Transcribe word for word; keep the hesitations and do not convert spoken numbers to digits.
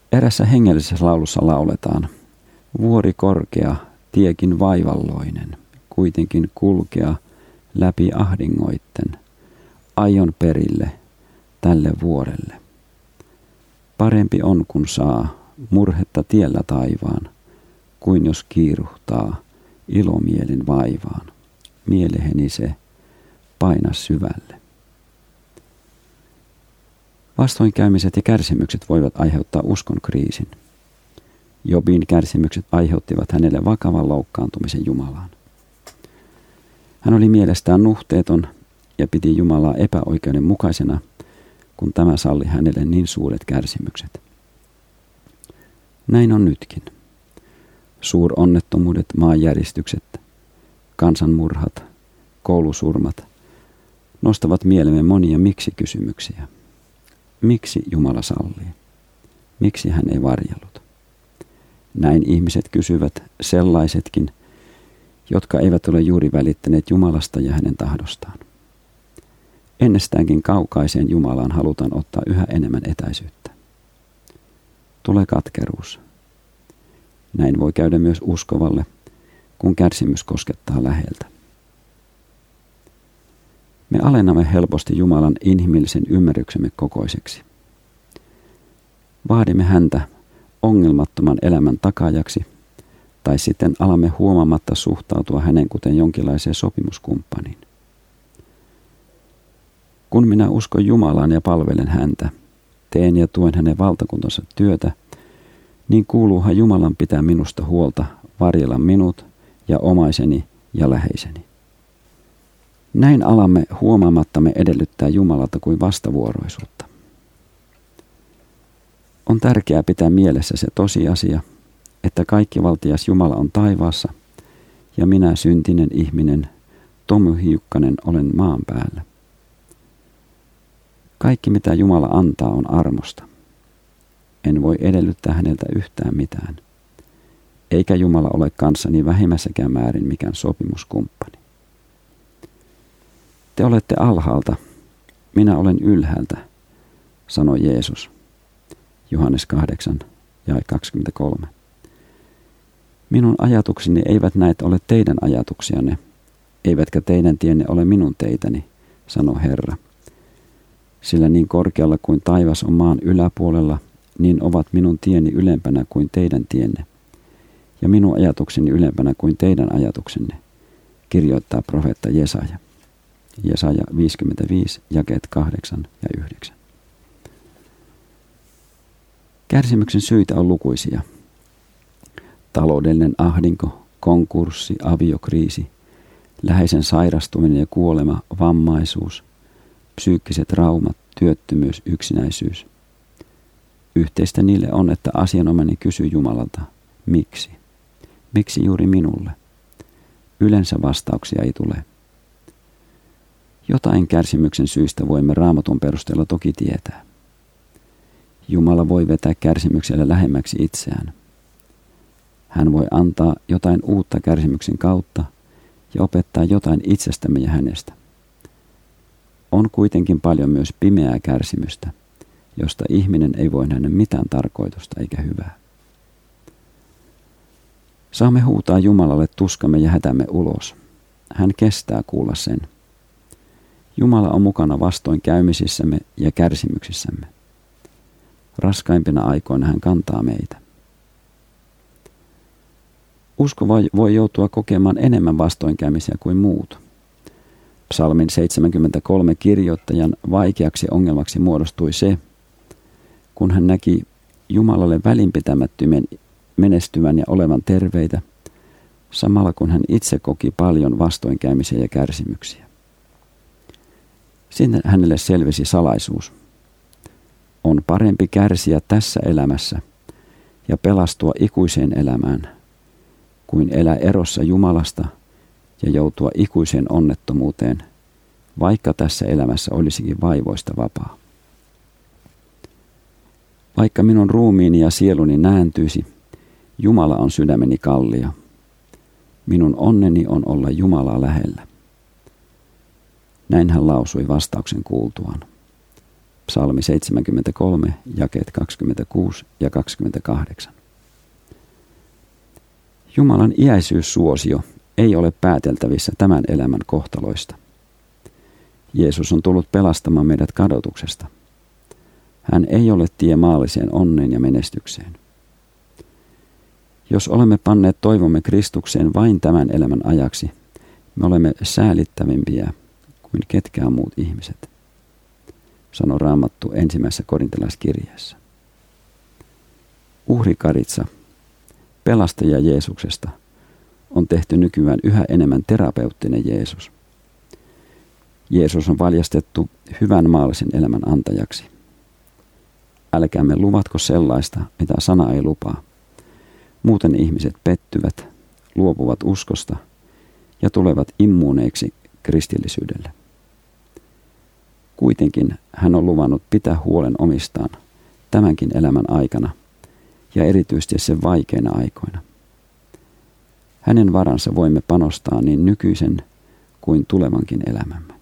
Erässä hengellisessä laulussa lauletaan: vuori korkea, tiekin vaivalloinen, kuitenkin kulkea läpi ahdingoitten, aion perille tälle vuorelle. Parempi on, kun saa murhetta tiellä taivaan, kuin jos kiiruhtaa ilomielin vaivaan. Mieleheni se paina syvälle. Vastoinkäymiset ja kärsimykset voivat aiheuttaa uskon kriisin. Jobin kärsimykset aiheuttivat hänelle vakavan loukkaantumisen Jumalaan. Hän oli mielestään nuhteeton ja piti Jumalaa epäoikeudenmukaisena, kun tämä salli hänelle niin suuret kärsimykset. Näin on nytkin. Suuronnettomuudet, maanjäristykset, kansanmurhat, koulusurmat nostavat mielemme monia miksi-kysymyksiä. Miksi Jumala sallii? Miksi hän ei varjellut? Näin ihmiset kysyvät, sellaisetkin, jotka eivät ole juuri välittäneet Jumalasta ja hänen tahdostaan. Ennestäänkin kaukaiseen Jumalaan halutaan ottaa yhä enemmän etäisyyttä. Tulee katkeruus. Näin voi käydä myös uskovalle, kun kärsimys koskettaa läheltä. Me alennamme helposti Jumalan inhimillisen ymmärryksemme kokoiseksi. Vaadimme häntä ongelmattoman elämän takaajaksi, tai sitten alamme huomaamatta suhtautua hänen kuten jonkinlaiseen sopimuskumppaniin. Kun minä uskon Jumalaan ja palvelen häntä, teen ja tuen hänen valtakuntansa työtä, niin kuuluuhan Jumalan pitää minusta huolta, varjella minut ja omaiseni ja läheiseni. Näin alamme huomaamattamme edellyttää Jumalalta kuin vastavuoroisuutta. On tärkeää pitää mielessä se tosiasia, että kaikkivaltias Jumala on taivaassa ja minä syntinen ihminen, tomyhiukkanen, olen maan päällä. Kaikki mitä Jumala antaa on armosta. En voi edellyttää häneltä yhtään mitään, eikä Jumala ole kanssani vähimmässäkään määrin mikään sopimuskumppani. Te olette alhaalta, minä olen ylhäältä, sanoi Jeesus. Johannes kahdeksan jae kaksikymmentäkolme. Minun ajatukseni eivät näet ole teidän ajatuksianne, eivätkä teidän tienne ole minun teitäni, sanoi Herra. Sillä niin korkealla kuin taivas on maan yläpuolella, niin ovat minun tieni ylempänä kuin teidän tienne, ja minun ajatukseni ylempänä kuin teidän ajatuksenne, kirjoittaa profeetta Jesaja. Jesaja viisikymmentäviisi, jakeet kahdeksan ja yhdeksän. Kärsimyksen syitä on lukuisia. Taloudellinen ahdinko, konkurssi, aviokriisi, läheisen sairastuminen ja kuolema, vammaisuus, psyykkiset traumat, työttömyys, yksinäisyys. Yhteistä niille on, että asianomainen kysyy Jumalalta, miksi? Miksi juuri minulle? Yleensä vastauksia ei tule. Jotain kärsimyksen syistä voimme Raamatun perusteella toki tietää. Jumala voi vetää kärsimyksellä lähemmäksi itseään. Hän voi antaa jotain uutta kärsimyksen kautta ja opettaa jotain itsestämme ja hänestä. On kuitenkin paljon myös pimeää kärsimystä, josta ihminen ei voi nähdä mitään tarkoitusta eikä hyvää. Saamme huutaa Jumalalle tuskamme ja hätämme ulos. Hän kestää kuulla sen. Jumala on mukana vastoinkäymisissämme ja kärsimyksissämme. Raskaimpina aikoina hän kantaa meitä. Usko voi joutua kokemaan enemmän vastoinkäymisiä kuin muut. Psalmin seitsemänkymmentäkolme kirjoittajan vaikeaksi ongelmaksi muodostui se, kun hän näki Jumalalle välinpitämättömien menestyvän ja olevan terveitä, samalla kun hän itse koki paljon vastoinkäymisiä ja kärsimyksiä. Sitten hänelle selvisi salaisuus. On parempi kärsiä tässä elämässä ja pelastua ikuiseen elämään, kuin elää erossa Jumalasta ja joutua ikuiseen onnettomuuteen, vaikka tässä elämässä olisikin vaivoista vapaa. Vaikka minun ruumiini ja sieluni nääntyisi, Jumala on sydämeni kallio. Minun onneni on olla Jumalaa lähellä. Näin hän lausui vastauksen kuultuaan. Psalmi seitsemänkymmentäkolme, jakeet kaksikymmentäkuusi ja kaksikymmentäkahdeksan. Jumalan iäisyyssuosio ei ole pääteltävissä tämän elämän kohtaloista. Jeesus on tullut pelastamaan meidät kadotuksesta. Hän ei ole tie maalliseen onneen ja menestykseen. Jos olemme panneet toivomme Kristukseen vain tämän elämän ajaksi, me olemme säälittävimpiä kuin ketkään muut ihmiset, sanoi Raamattu ensimmäisessä korintalaiskirjeessä. Uhrikaritsa, pelastaja Jeesuksesta, on tehty nykyään yhä enemmän terapeuttinen Jeesus. Jeesus on valjastettu hyvän maallisen elämän antajaksi. Älkäämme luvatko sellaista, mitä sana ei lupaa. Muuten ihmiset pettyvät, luopuvat uskosta ja tulevat immuuneiksi kristillisyydelle. Kuitenkin hän on luvannut pitää huolen omistaan tämänkin elämän aikana ja erityisesti sen vaikeina aikoina. Hänen varansa voimme panostaa niin nykyisen kuin tulevankin elämämme.